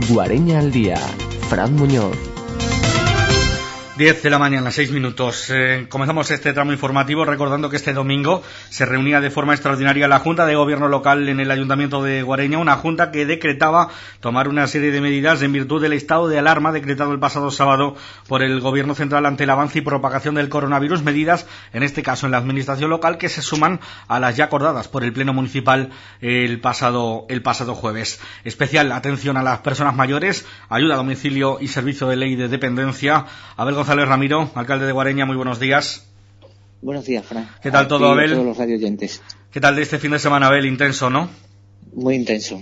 Guareña al día. Fran Muñoz. 10 de la mañana, 6 minutos. Comenzamos este tramo informativo recordando que este domingo se reunía de forma extraordinaria la Junta de Gobierno local en el Ayuntamiento de Guareña, una junta que decretaba tomar una serie de medidas en virtud del estado de alarma decretado el pasado sábado por el Gobierno central ante el avance y propagación del coronavirus, medidas, en este caso en la Administración local, que se suman a las ya acordadas por el Pleno Municipal el pasado jueves. Especial atención a las personas mayores, ayuda a domicilio y servicio de ley de dependencia. Abel González Ramiro, alcalde de Guareña, muy buenos días. Buenos días, Fran. ¿Qué tal todo, Abel? A todos los radioyentes. ¿Qué tal de este fin de semana, Abel? Intenso, ¿no? Muy intenso.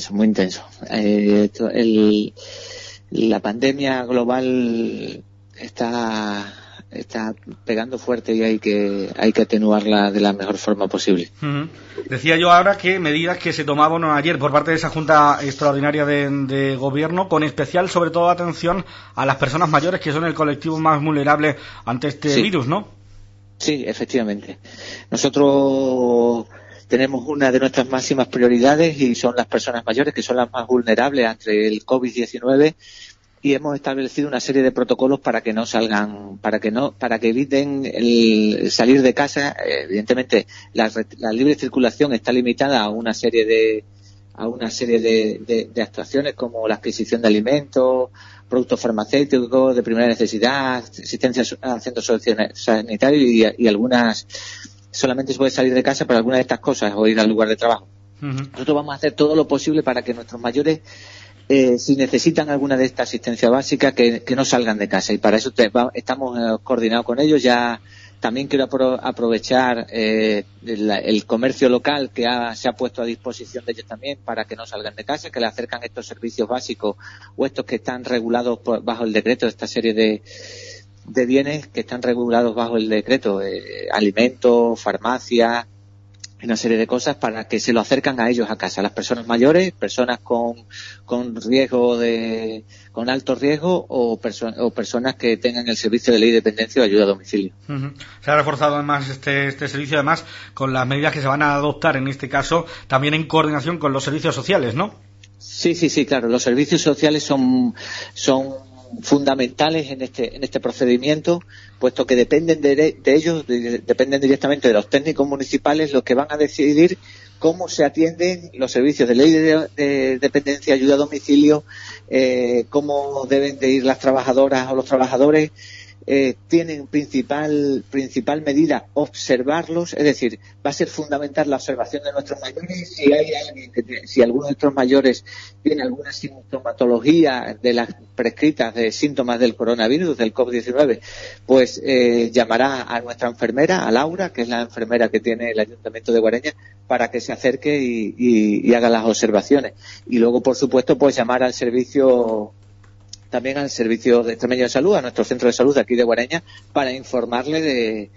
La pandemia global está pegando fuerte y hay que atenuarla de la mejor forma posible. Decía yo ahora que medidas que se tomaban ayer por parte de esa Junta Extraordinaria de Gobierno, con especial, sobre todo, atención a las personas mayores, que son el colectivo más vulnerable ante este virus, ¿no? Sí, efectivamente. Nosotros tenemos una de nuestras máximas prioridades y son las personas mayores, que son las más vulnerables ante el COVID-19. Y hemos establecido una serie de protocolos para que no salgan, para que eviten el salir de casa. Evidentemente, la libre circulación está limitada a una serie de actuaciones, como la adquisición de alimentos, productos farmacéuticos de primera necesidad, asistencia a centros sanitarios y algunas. Solamente se puede salir de casa para algunas de estas cosas o ir al lugar de trabajo. Nosotros vamos a hacer todo lo posible para que nuestros mayores, si necesitan alguna de esta asistencia básica, que no salgan de casa, y para eso estamos coordinados con ellos. Ya también quiero aprovechar el comercio local que se ha puesto a disposición de ellos también para que no salgan de casa, que le acercan estos servicios básicos o estos que están regulados bajo el decreto, esta serie de bienes que están regulados bajo el decreto, alimentos, farmacia, una serie de cosas, para que se lo acercan a ellos a casa, las personas mayores, personas con riesgo con alto riesgo o personas que tengan el servicio de ley de dependencia o ayuda a domicilio. Se ha reforzado además este servicio, además con las medidas que se van a adoptar en este caso, también en coordinación con los servicios sociales, ¿no? Sí, claro, los servicios sociales son fundamentales en este procedimiento, puesto que dependen de ellos, dependen directamente de los técnicos municipales, los que van a decidir cómo se atienden los servicios de ley de dependencia, ayuda a domicilio, cómo deben de ir las trabajadoras o los trabajadores. Tienen principal medida observarlos, es decir, va a ser fundamental la observación de nuestros mayores. Si alguno de nuestros mayores tiene alguna sintomatología de las prescritas de síntomas del coronavirus, del COVID-19, pues llamará a nuestra enfermera, a Laura, que es la enfermera que tiene el Ayuntamiento de Guareña, para que se acerque y haga las observaciones. Y luego, por supuesto, pues llamar también al Servicio de Extremeño de Salud, a nuestro centro de salud de aquí de Guareña, para informarle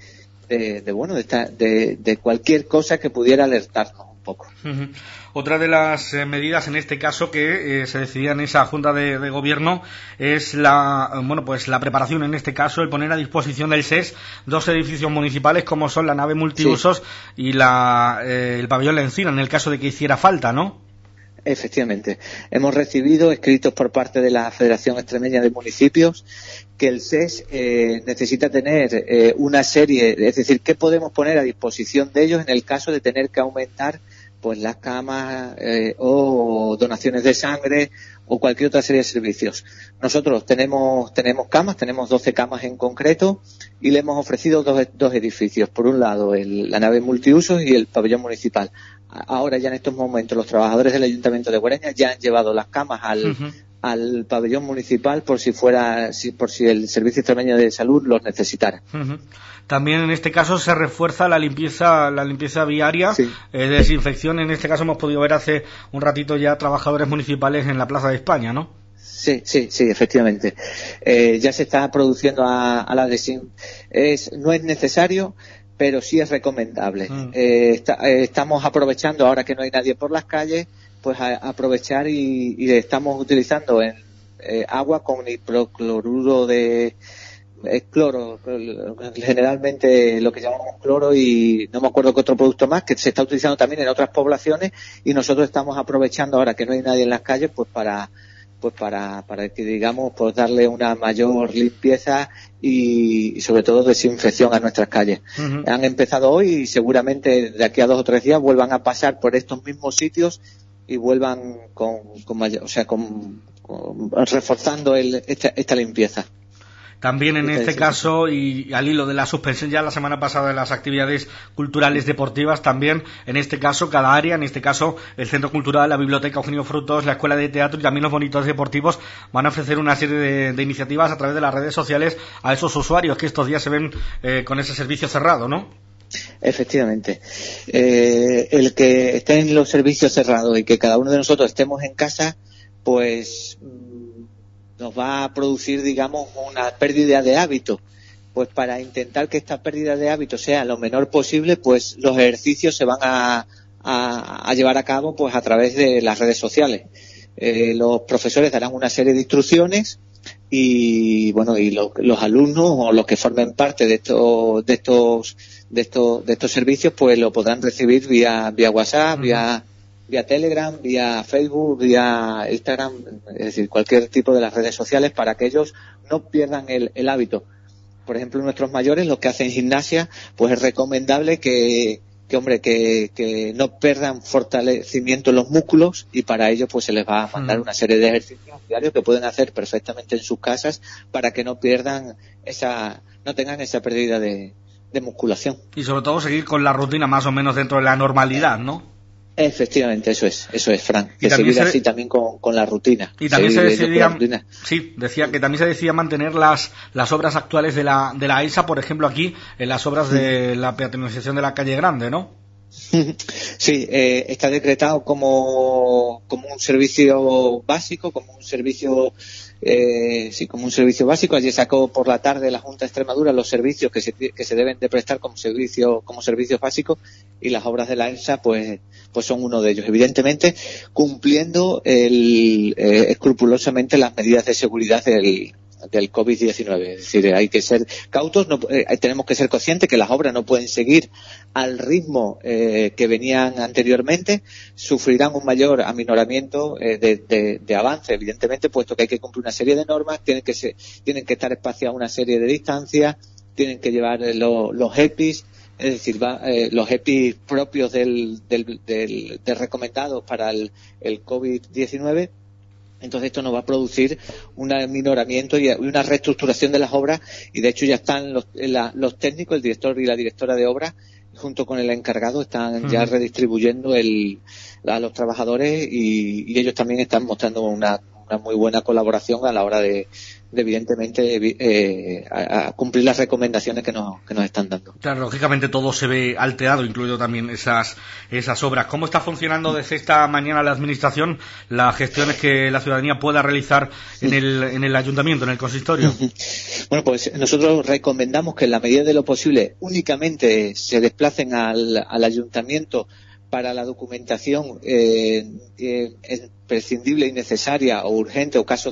de cualquier cosa que pudiera alertarnos un poco. Otra de las medidas en este caso que se decidía en esa Junta de Gobierno es la preparación, en este caso, el poner a disposición del SES dos edificios municipales como son la nave multiusos y el pabellón La Encina, en el caso de que hiciera falta, ¿no? Efectivamente. Hemos recibido escritos por parte de la Federación Extremeña de Municipios que el SES necesita tener una serie, es decir, ¿qué podemos poner a disposición de ellos en el caso de tener que aumentar pues las camas o donaciones de sangre o cualquier otra serie de servicios? Nosotros tenemos camas, tenemos 12 camas en concreto, y le hemos ofrecido dos edificios. Por un lado, la nave multiusos y el pabellón municipal. Ahora, ya en estos momentos, los trabajadores del Ayuntamiento de Guareña ya han llevado las camas al pabellón municipal por si el Servicio Extremeño de Salud los necesitara. También en este caso se refuerza la limpieza viaria, desinfección. En este caso hemos podido ver hace un ratito ya trabajadores municipales en la Plaza de España, ¿no? Sí, efectivamente. Ya se está produciendo a la desinfección. No es necesario, pero sí es recomendable. Estamos aprovechando, ahora que no hay nadie por las calles, pues a aprovechar y estamos utilizando agua con hidrocloruro de cloro, generalmente lo que llamamos cloro, y no me acuerdo qué otro producto más, que se está utilizando también en otras poblaciones, y nosotros estamos aprovechando ahora que no hay nadie en las calles pues para pues para que digamos pues darle una mayor limpieza y sobre todo desinfección a nuestras calles. Uh-huh. Han empezado hoy y seguramente de aquí a 2 o 3 días vuelvan a pasar por estos mismos sitios y vuelvan reforzando esta limpieza. También en este caso, y al hilo de la suspensión ya la semana pasada de las actividades culturales deportivas, también en este caso cada área, en este caso el Centro Cultural, la Biblioteca Eugenio Frutos, la Escuela de Teatro y también los bonitos deportivos van a ofrecer una serie de iniciativas a través de las redes sociales a esos usuarios que estos días se ven con ese servicio cerrado, ¿no? Efectivamente. El que estén los servicios cerrados y que cada uno de nosotros estemos en casa, pues nos va a producir, digamos, una pérdida de hábito. Pues para intentar que esta pérdida de hábito sea lo menor posible, pues los ejercicios se van a llevar a cabo pues a través de las redes sociales. Los profesores darán una serie de instrucciones y los alumnos o los que formen parte de estos servicios pues lo podrán recibir vía WhatsApp, vía Telegram, vía Facebook, vía Instagram, es decir, cualquier tipo de las redes sociales para que ellos no pierdan el hábito. Por ejemplo, nuestros mayores, los que hacen gimnasia, pues es recomendable que no pierdan fortalecimiento en los músculos y para ello pues se les va a mandar una serie de ejercicios diarios que pueden hacer perfectamente en sus casas para que no tengan esa pérdida de musculación. Y sobre todo seguir con la rutina más o menos dentro de la normalidad, ¿no? Efectivamente, eso es, Fran, que seguir así también con la rutina. Y también decía que también se decía mantener las obras actuales de la ESA, por ejemplo aquí, en las obras de la peatonalización de la calle Grande, ¿no? Sí, está decretado como un servicio básico, como un servicio básico. Ayer sacó por la tarde la Junta de Extremadura los servicios que se deben de prestar como servicios básicos y las obras de la ESA pues son uno de ellos. Evidentemente cumpliendo escrupulosamente las medidas de seguridad del COVID-19. Es decir, hay que ser cautos, tenemos que ser conscientes que las obras no pueden seguir al ritmo que venían anteriormente, sufrirán un mayor aminoramiento de avance, evidentemente, puesto que hay que cumplir una serie de normas, tienen que estar espaciadas una serie de distancias, tienen que llevar los EPIs, es decir, los EPIs propios del recomendados para el COVID-19. Entonces esto nos va a producir un aminoramiento y una reestructuración de las obras y de hecho ya están los técnicos, el director y la directora de obras junto con el encargado están ya redistribuyendo a los trabajadores y ellos también están mostrando una muy buena colaboración a la hora de evidentemente a cumplir las recomendaciones que nos están dando. Claro, lógicamente todo se ve alterado, incluido también esas obras. ¿Cómo está funcionando desde esta mañana la administración las gestiones que la ciudadanía pueda realizar en el ayuntamiento, en el consistorio? Bueno, pues nosotros recomendamos que en la medida de lo posible únicamente se desplacen al ayuntamiento para la documentación imprescindible y necesaria o urgente o casos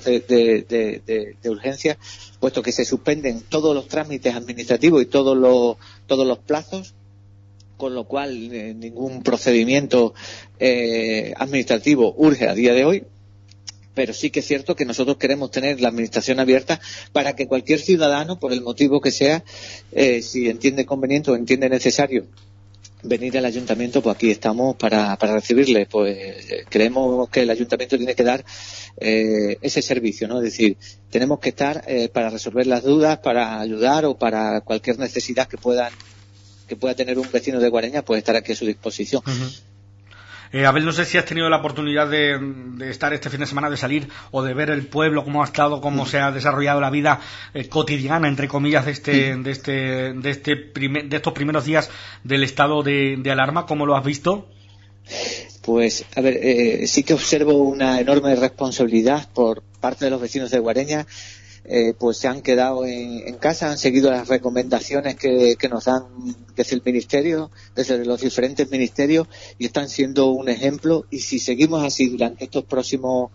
de urgencia, puesto que se suspenden todos los trámites administrativos y todos los plazos, con lo cual ningún procedimiento administrativo urge a día de hoy. Pero sí que es cierto que nosotros queremos tener la administración abierta para que cualquier ciudadano, por el motivo que sea, si entiende conveniente o entiende necesario venir al ayuntamiento, pues aquí estamos para recibirle. Pues creemos que el ayuntamiento tiene que dar ese servicio, ¿no? Es decir, tenemos que estar para resolver las dudas, para ayudar o para cualquier necesidad que pueda tener un vecino de Guareña, pues estar aquí a su disposición. Uh-huh. Abel, no sé si has tenido la oportunidad de estar este fin de semana, de salir o de ver el pueblo, cómo ha estado, cómo se ha desarrollado la vida cotidiana, entre comillas, de estos primeros días del estado de alarma. ¿Cómo lo has visto? Pues, a ver, sí que observo una enorme responsabilidad por parte de los vecinos de Guareña. Pues se han quedado en casa, han seguido las recomendaciones que nos dan desde el ministerio, desde los diferentes ministerios, y están siendo un ejemplo. Y si seguimos así durante estos próximos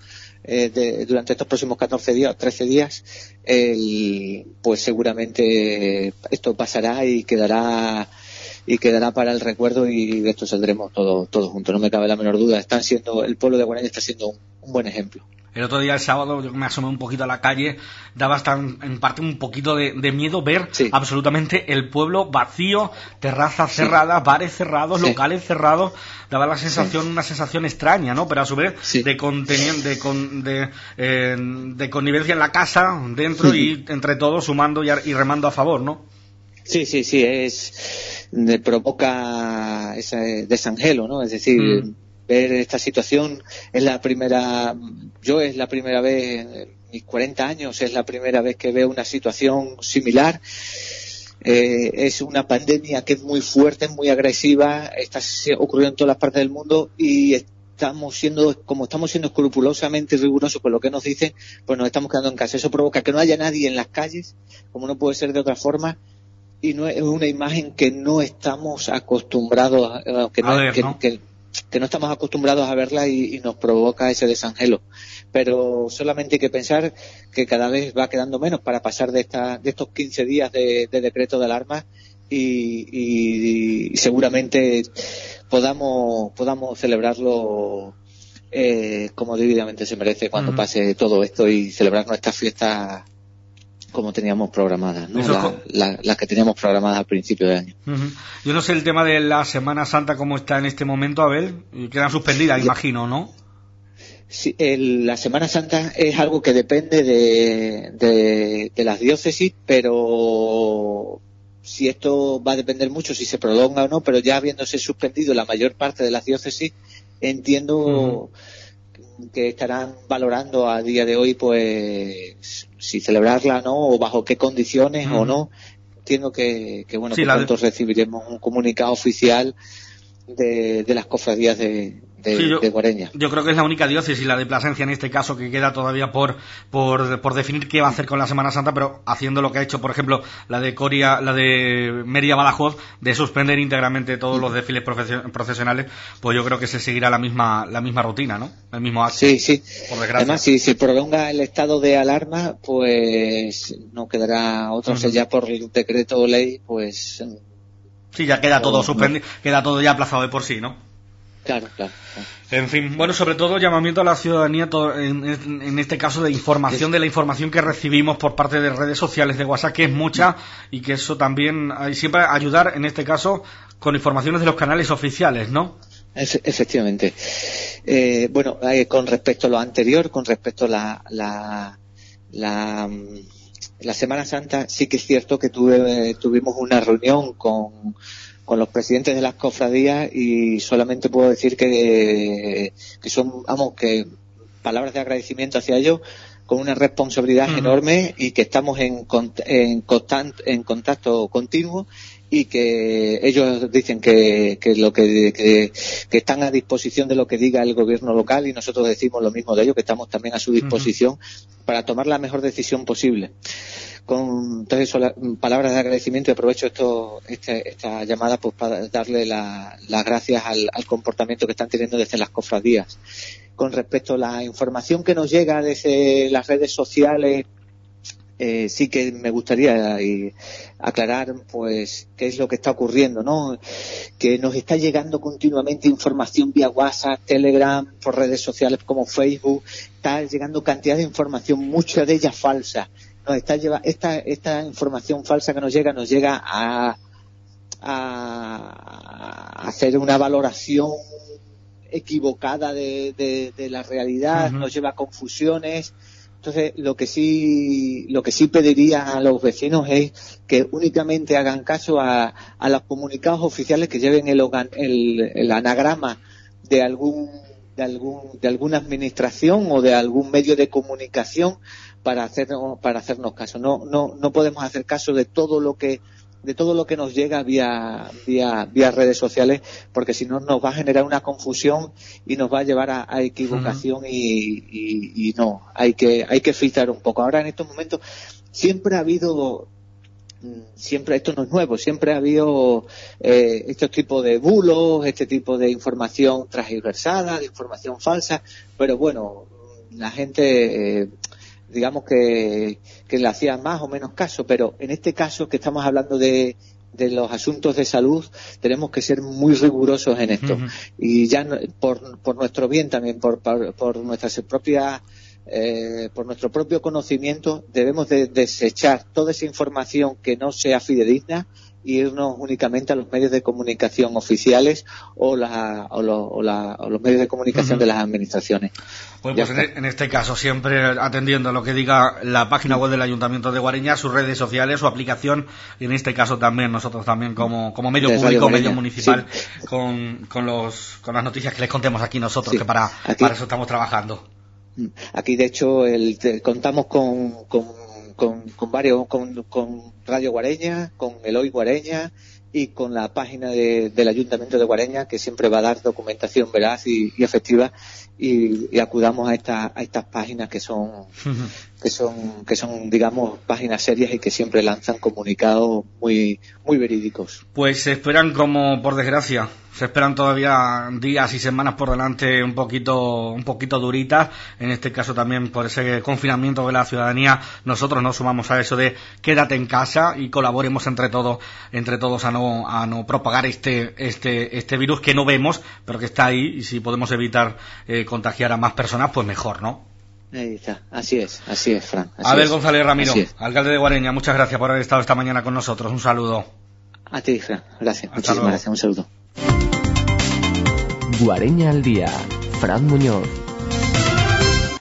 14 días, 13 días, pues seguramente esto pasará y quedará para el recuerdo, y de esto saldremos todos juntos, no me cabe la menor duda. El pueblo de Guareña está siendo un buen ejemplo. El otro día, el sábado, yo me asomé un poquito a la calle, daba hasta en parte un poquito de miedo ver absolutamente el pueblo vacío, terrazas cerradas, bares cerrados, locales cerrados. Daba la sensación, una sensación extraña, ¿no? Pero a su vez de connivencia en la casa, dentro y entre todos sumando y remando a favor, ¿no? Sí, provoca ese desangelo, ¿no? Es decir, ver esta situación es la primera vez en mis 40 años, es la primera vez que veo una situación similar. Es una pandemia que es muy fuerte, muy agresiva, está ocurriendo en todas las partes del mundo y estamos siendo escrupulosamente rigurosos con lo que nos dicen, pues nos estamos quedando en casa. Eso provoca que no haya nadie en las calles, como no puede ser de otra forma, y no es una imagen que no estamos acostumbrados que no estamos acostumbrados a verla y nos provoca ese desangelo. Pero solamente hay que pensar que cada vez va quedando menos para pasar de estos 15 días de decreto de alarma y seguramente podamos celebrarlo como debidamente se merece cuando pase todo esto y celebrar nuestras fiestas como teníamos programadas, ¿no? Las que teníamos programadas al principio de año. Yo no sé el tema de la Semana Santa cómo está en este momento, Abel, quedan suspendidas, imagino, ¿no? Sí, la Semana Santa es algo que depende de las diócesis, pero si esto va a depender mucho si se prolonga o no, pero ya habiéndose suspendido la mayor parte de las diócesis, entiendo que estarán valorando a día de hoy pues si celebrarla no o bajo qué condiciones o no. Entiendo que pronto recibiremos un comunicado oficial de las cofradías de Guareña. Yo creo que es la única diócesis, la de Plasencia en este caso, que queda todavía por definir qué va a hacer con la Semana Santa, pero haciendo lo que ha hecho, por ejemplo, la de Mérida Badajoz, de suspender íntegramente todos los desfiles procesionales, pues yo creo que se seguirá la misma rutina, ¿no? El mismo acto. Sí. Por desgracia. Además, si se prolonga el estado de alarma, pues no quedará otra, o sea, ya por el decreto ley, pues... Sí, ya queda todo suspendido, queda todo ya aplazado de por sí, ¿no? Claro. En fin, bueno, sobre todo llamamiento a la ciudadanía en este caso de información, de la información que recibimos por parte de redes sociales, de WhatsApp, que es mucha, y que eso también hay siempre ayudar, en este caso, con informaciones de los canales oficiales, ¿no? Efectivamente. Con respecto a lo anterior, con respecto a la Semana Santa, sí que es cierto que tuvimos una reunión con los presidentes de las cofradías y solamente puedo decir que son, que palabras de agradecimiento hacia ellos, con una responsabilidad enorme y que estamos en contacto continuo y que ellos dicen que están a disposición de lo que diga el gobierno local y nosotros decimos lo mismo de ellos, que estamos también a su disposición para tomar la mejor decisión posible. Entonces, palabras de agradecimiento y aprovecho esta llamada pues para darle las gracias al comportamiento que están teniendo desde las cofradías. Con respecto a la información que nos llega desde las redes sociales, sí que me gustaría aclarar pues qué es lo que está ocurriendo, ¿no? Que nos está llegando continuamente información vía WhatsApp, Telegram, por redes sociales como Facebook, está llegando cantidad de información, mucha de ella falsa. Esta información falsa que nos llega a hacer una valoración equivocada de la realidad, nos lleva a confusiones. Entonces, lo que sí pediría a los vecinos es que únicamente hagan caso a los comunicados oficiales que lleven el anagrama de alguna administración o de algún medio de comunicación para hacernos caso. No podemos hacer caso de todo lo que nos llega vía redes sociales, porque si no nos va a generar una confusión y nos va a llevar a equivocación y no, hay que filtrar un poco. Ahora en estos momentos siempre esto no es nuevo, siempre ha habido estos tipos de bulos, este tipo de información transgiversada, de información falsa, pero bueno, la gente digamos que le hacía más o menos caso, pero en este caso que estamos hablando de los asuntos de salud, tenemos que ser muy rigurosos en esto. Y ya por nuestro bien también, por nuestras propias por nuestro propio conocimiento, debemos de desechar toda esa información que no sea fidedigna y irnos únicamente a los medios de comunicación oficiales o los medios de comunicación de las administraciones. Pues en este caso, siempre atendiendo a lo que diga la página web del Ayuntamiento de Guareña, sus redes sociales, su aplicación, y en este caso también nosotros también como medio público, medio municipal, sí, con las noticias que les contemos aquí nosotros, sí, que para eso estamos trabajando. Aquí, de hecho, contamos con Radio Guareña, con el Hoy Guareña y con la página del Ayuntamiento de Guareña, que siempre va a dar documentación veraz y efectiva, y acudamos a estas páginas que son digamos páginas serias y que siempre lanzan comunicados muy verídicos. Pues se esperan, como por desgracia, se esperan todavía días y semanas por delante un poquito duritas. En este caso también por ese confinamiento de la ciudadanía, nosotros nos sumamos a eso de quédate en casa y colaboremos entre todos a no propagar este virus que no vemos, pero que está ahí, y si podemos evitar contagiar a más personas, pues mejor, ¿no? Ahí está, así es, Fran. Abel González Ramiro, alcalde de Guareña, muchas gracias por haber estado esta mañana con nosotros. Un saludo. A ti, Fran, gracias, muchísimas gracias, un saludo. Guareña al día, Fran Muñoz.